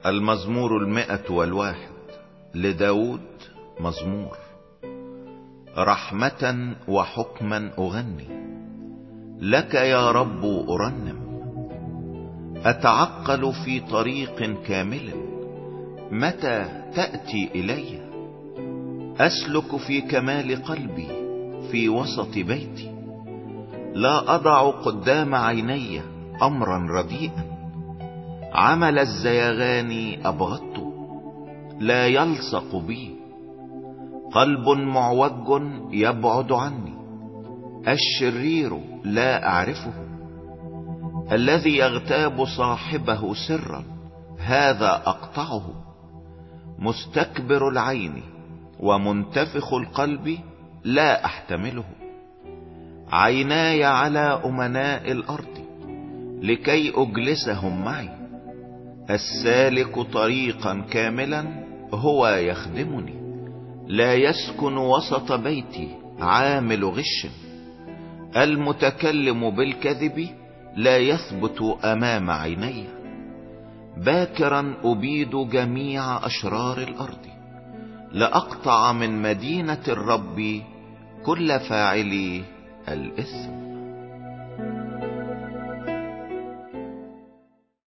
المزمور 101 لداود. مزمور. رحمة وحكما أغني لك يا رب أرنم. أتعقل في طريق كامل، متى تأتي إلي؟ أسلك في كمال قلبي في وسط بيتي. لا أضع قدام عيني أمرا رديئا. عمل الزيغان أبغضته، لا يلصق بي. قلب معوج يبعد عني، الشرير لا أعرفه. الذي يغتاب صاحبه سرا، هذا أقطعه. مستكبر العين ومنتفخ القلب، لا أحتمله. عيناي على أمناء الأرض لكي أجلسهم معي. السالك طريقا كاملا هو يخدمني. لا يسكن وسط بيتي عامل غش. المتكلم بالكذب لا يثبت أمام عيني. باكرا أبيد جميع أشرار الأرض، لأقطع من مدينة الرب كل فاعلي الإثم.